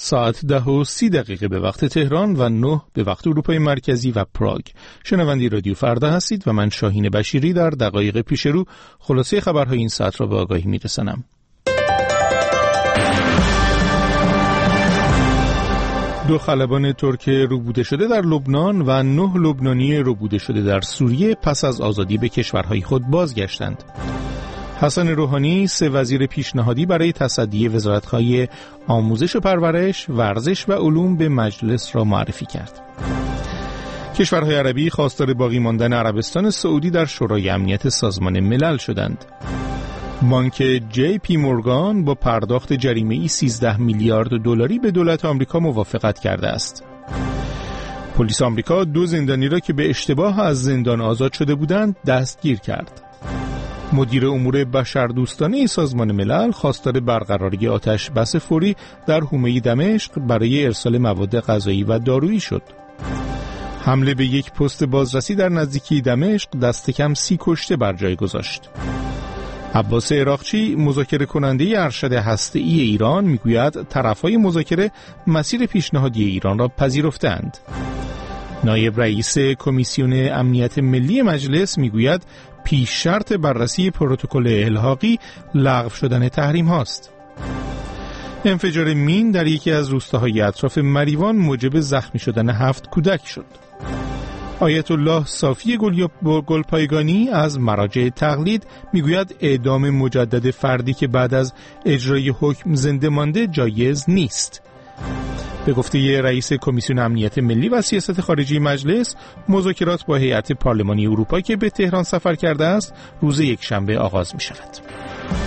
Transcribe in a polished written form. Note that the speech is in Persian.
ساعت 10:30 به وقت تهران و 9 به وقت اروپای مرکزی و پراگ. شنونده رادیو فردا هستید و من شاهین بشیری در دقایق پیش رو خلاصه خبرهای این ساعت را به آگاهی میرسانم. 2 خلبان ترک روبوده شده در لبنان و 9 لبنانی روبوده شده در سوریه پس از آزادی به کشورهای خود بازگشتند. حسن روحانی 3 وزیر پیشنهادی برای تصدی وزارت‌های آموزش و پرورش، ورزش و علوم به مجلس را معرفی کرد. کشورهای عربی خواستار باقی ماندن عربستان سعودی در شورای امنیت سازمان ملل شدند. بانک جی پی مورگان با پرداخت جریمه‌ای 13 میلیارد دلاری به دولت آمریکا موافقت کرده است. پلیس آمریکا 2 زندانی را که به اشتباه از زندان آزاد شده بودند دستگیر کرد. مدیر امور بشردوستانه سازمان ملل خواستار برقراری آتش بس فوری در حومه دمشق برای ارسال مواد غذایی و دارویی شد. حمله به یک پست بازرسی در نزدیکی دمشق دست کم 30 کشته بر جای گذاشت. عباس عراقچی مذاکره کننده ارشد هسته‌ای ایران میگوید طرفهای مذاکره مسیر پیشنهادی ایران را پذیرفتند. نایب رئیس کمیسیون امنیت ملی مجلس میگوید پیش شرط بررسی پروتکل الحاقی لغو شدن تحریم هاست. انفجار مین در یکی از روستاهای اطراف مریوان موجب زخمی شدن 7 کودک شد. آیت الله صافی گلپایگانی از مراجع تقلید میگوید اعدام مجدد فردی که بعد از اجرای حکم زنده مانده جایز نیست. به گفته رئیس کمیسیون امنیت ملی و سیاست خارجی مجلس، مذاکرات با هیئت پارلمانی اروپا که به تهران سفر کرده است روز یکشنبه آغاز می شود.